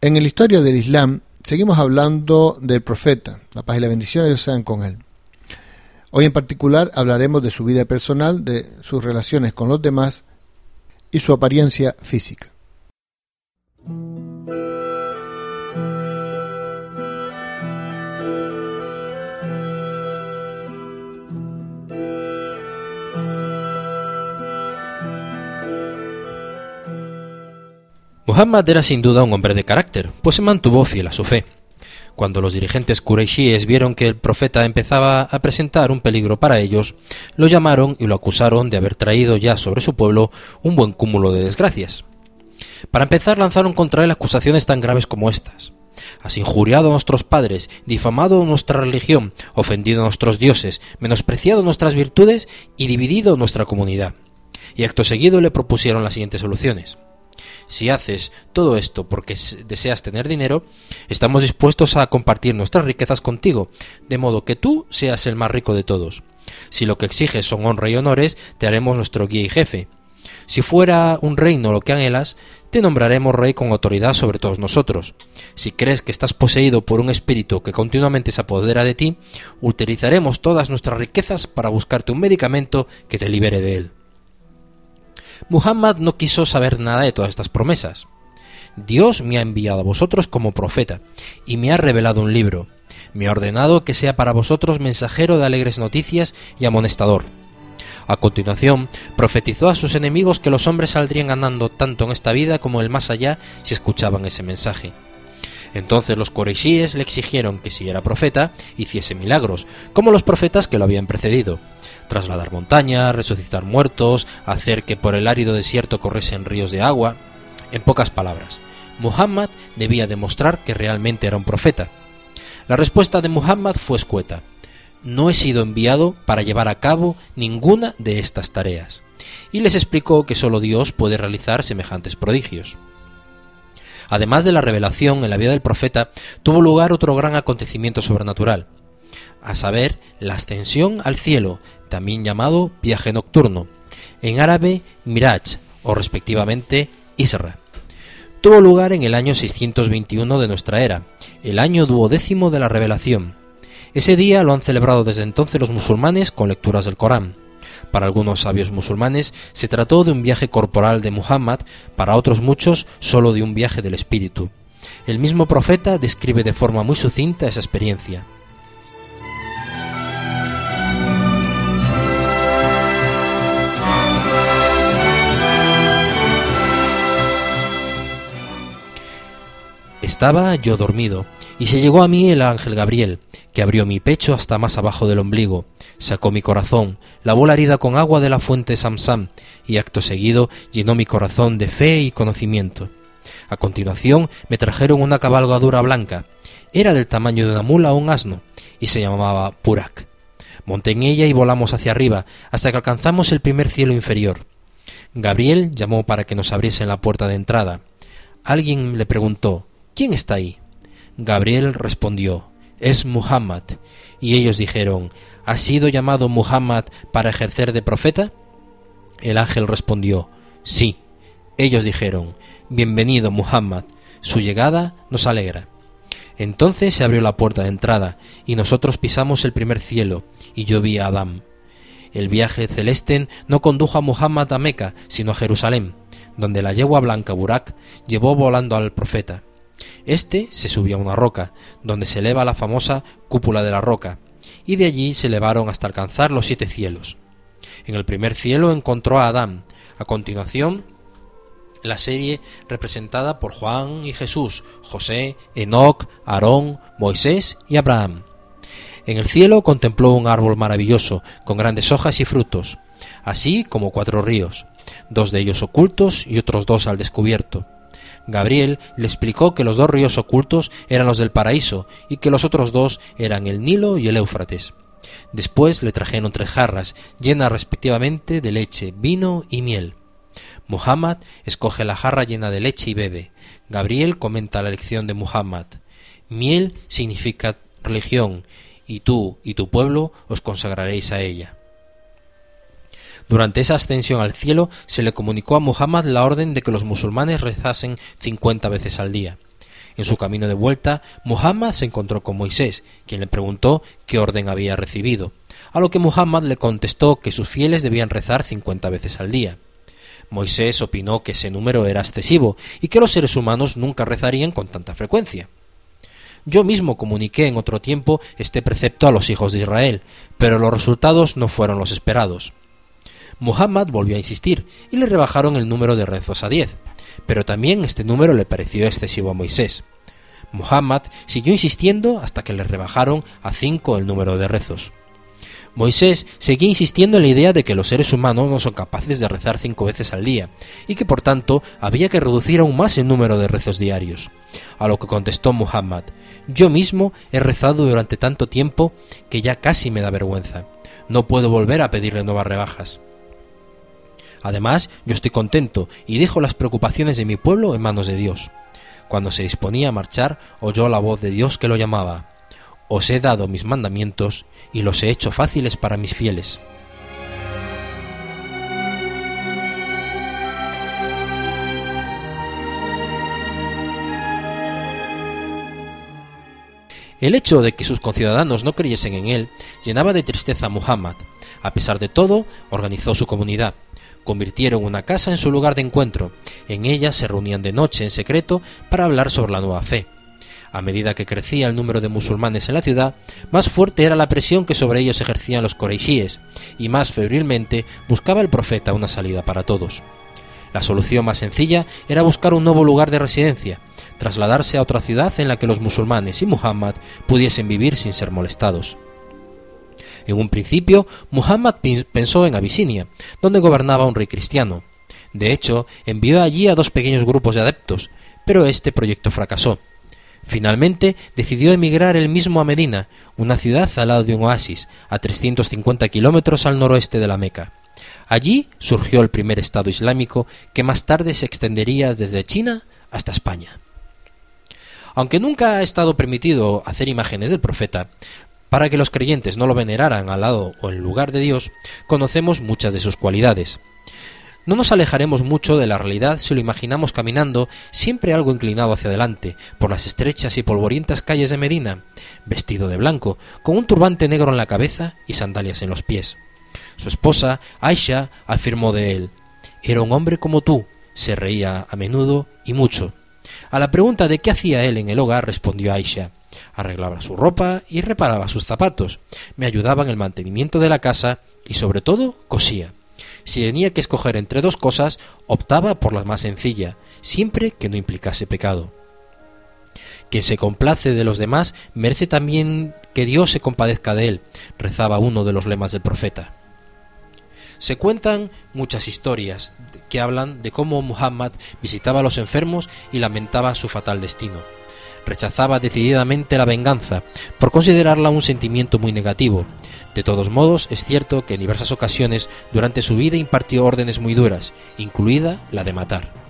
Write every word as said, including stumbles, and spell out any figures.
En la historia del Islam seguimos hablando del profeta, la paz y la bendición de Dios sean con él. Hoy en particular hablaremos de su vida personal, de sus relaciones con los demás y su apariencia física. Muhammad era sin duda un hombre de carácter, pues se mantuvo fiel a su fe. Cuando los dirigentes quraishíes vieron que el profeta empezaba a presentar un peligro para ellos, lo llamaron y lo acusaron de haber traído ya sobre su pueblo un buen cúmulo de desgracias. Para empezar, lanzaron contra él acusaciones tan graves como estas: has injuriado a nuestros padres, difamado nuestra religión, ofendido a nuestros dioses, menospreciado nuestras virtudes y dividido nuestra comunidad. Y acto seguido le propusieron las siguientes soluciones: si haces todo esto porque deseas tener dinero, estamos dispuestos a compartir nuestras riquezas contigo, de modo que tú seas el más rico de todos. Si lo que exiges son honra y honores, te haremos nuestro guía y jefe. Si fuera un reino lo que anhelas, te nombraremos rey con autoridad sobre todos nosotros. Si crees que estás poseído por un espíritu que continuamente se apodera de ti, utilizaremos todas nuestras riquezas para buscarte un medicamento que te libere de él. Muhammad no quiso saber nada de todas estas promesas. Dios me ha enviado a vosotros como profeta, y me ha revelado un libro. Me ha ordenado que sea para vosotros mensajero de alegres noticias y amonestador. A continuación, profetizó a sus enemigos que los hombres saldrían ganando tanto en esta vida como en el más allá si escuchaban ese mensaje. Entonces los quraishíes le exigieron que si era profeta, hiciese milagros, como los profetas que lo habían precedido: trasladar montañas, resucitar muertos, hacer que por el árido desierto corriesen ríos de agua. En pocas palabras, Muhammad debía demostrar que realmente era un profeta. La respuesta de Muhammad fue escueta: no he sido enviado para llevar a cabo ninguna de estas tareas. Y les explicó que solo Dios puede realizar semejantes prodigios. Además de la revelación en la vida del profeta, tuvo lugar otro gran acontecimiento sobrenatural, a saber, la ascensión al cielo, también llamado viaje nocturno, en árabe Miraj, o respectivamente Isra. Tuvo lugar en el año seiscientos veintiuno de nuestra era, el año duodécimo de la revelación. Ese día lo han celebrado desde entonces los musulmanes con lecturas del Corán. Para algunos sabios musulmanes se trató de un viaje corporal de Muhammad, para otros muchos solo de un viaje del espíritu. El mismo profeta describe de forma muy sucinta esa experiencia. Estaba yo dormido, y se llegó a mí el ángel Gabriel, que abrió mi pecho hasta más abajo del ombligo, sacó mi corazón, lavó la herida con agua de la fuente Samsam, y acto seguido llenó mi corazón de fe y conocimiento. A continuación me trajeron una cabalgadura blanca, era del tamaño de una mula o un asno, y se llamaba Burak. Monté en ella y volamos hacia arriba, hasta que alcanzamos el primer cielo inferior. Gabriel llamó para que nos abriesen la puerta de entrada. Alguien le preguntó: ¿quién está ahí? Gabriel respondió: es Muhammad. Y ellos dijeron: ¿has sido llamado Muhammad para ejercer de profeta? El ángel respondió: sí. Ellos dijeron: bienvenido Muhammad, su llegada nos alegra. Entonces se abrió la puerta de entrada, y nosotros pisamos el primer cielo, y yo vi a Adán. El viaje celeste no condujo a Muhammad a Meca, sino a Jerusalén, donde la yegua blanca Burak llevó volando al profeta. Este se subió a una roca, donde se eleva la famosa cúpula de la roca, y de allí se elevaron hasta alcanzar los siete cielos. En el primer cielo encontró a Adán. A continuación, la serie representada por Juan y Jesús, José, Enoc, Aarón, Moisés y Abraham. En el cielo contempló un árbol maravilloso, con grandes hojas y frutos, así como cuatro ríos, dos de ellos ocultos y otros dos al descubierto. Gabriel le explicó que los dos ríos ocultos eran los del paraíso y que los otros dos eran el Nilo y el Éufrates. Después le trajeron tres jarras, llenas respectivamente de leche, vino y miel. Muhammad escoge la jarra llena de leche y bebe. Gabriel comenta la lección de Muhammad: miel significa religión, y tú y tu pueblo os consagraréis a ella. Durante esa ascensión al cielo se le comunicó a Muhammad la orden de que los musulmanes rezasen cincuenta veces al día. En su camino de vuelta, Muhammad se encontró con Moisés, quien le preguntó qué orden había recibido, a lo que Muhammad le contestó que sus fieles debían rezar cincuenta veces al día. Moisés opinó que ese número era excesivo y que los seres humanos nunca rezarían con tanta frecuencia. Yo mismo comuniqué en otro tiempo este precepto a los hijos de Israel, pero los resultados no fueron los esperados. Muhammad volvió a insistir y le rebajaron el número de rezos a diez, pero también este número le pareció excesivo a Moisés. Muhammad siguió insistiendo hasta que le rebajaron a cinco el número de rezos. Moisés seguía insistiendo en la idea de que los seres humanos no son capaces de rezar cinco veces al día, y que por tanto había que reducir aún más el número de rezos diarios, a lo que contestó Muhammad: yo mismo he rezado durante tanto tiempo que ya casi me da vergüenza, no puedo volver a pedirle nuevas rebajas. Además, yo estoy contento y dejo las preocupaciones de mi pueblo en manos de Dios. Cuando se disponía a marchar, oyó la voz de Dios que lo llamaba: os he dado mis mandamientos y los he hecho fáciles para mis fieles. El hecho de que sus conciudadanos no creyesen en él llenaba de tristeza a Muhammad. A pesar de todo, organizó su comunidad. Convirtieron una casa en su lugar de encuentro. En ella se reunían de noche en secreto para hablar sobre la nueva fe. A medida que crecía el número de musulmanes en la ciudad, más fuerte era la presión que sobre ellos ejercían los coreishíes, y más febrilmente buscaba el profeta una salida para todos. La solución más sencilla era buscar un nuevo lugar de residencia, trasladarse a otra ciudad en la que los musulmanes y Muhammad pudiesen vivir sin ser molestados. En un principio, Muhammad pensó en Abisinia, donde gobernaba un rey cristiano. De hecho, envió allí a dos pequeños grupos de adeptos, pero este proyecto fracasó. Finalmente, decidió emigrar él mismo a Medina, una ciudad al lado de un oasis, a trescientos cincuenta kilómetros al noroeste de la Meca. Allí surgió el primer Estado islámico, que más tarde se extendería desde China hasta España. Aunque nunca ha estado permitido hacer imágenes del profeta, para que los creyentes no lo veneraran al lado o en lugar de Dios, conocemos muchas de sus cualidades. No nos alejaremos mucho de la realidad si lo imaginamos caminando, siempre algo inclinado hacia adelante, por las estrechas y polvorientas calles de Medina, vestido de blanco, con un turbante negro en la cabeza y sandalias en los pies. Su esposa, Aisha, afirmó de él: era un hombre como tú, se reía a menudo y mucho. A la pregunta de qué hacía él en el hogar, respondió Aisha: arreglaba su ropa y reparaba sus zapatos, me ayudaba en el mantenimiento de la casa y sobre todo cosía. Si tenía que escoger entre dos cosas, optaba por la más sencilla, siempre que no implicase pecado. Quien se complace de los demás merece también que Dios se compadezca de él, rezaba uno de los lemas del profeta. Se cuentan muchas historias que hablan de cómo Muhammad visitaba a los enfermos y lamentaba su fatal destino. Rechazaba decididamente la venganza, por considerarla un sentimiento muy negativo. De todos modos, es cierto que en diversas ocasiones durante su vida impartió órdenes muy duras, incluida la de matar.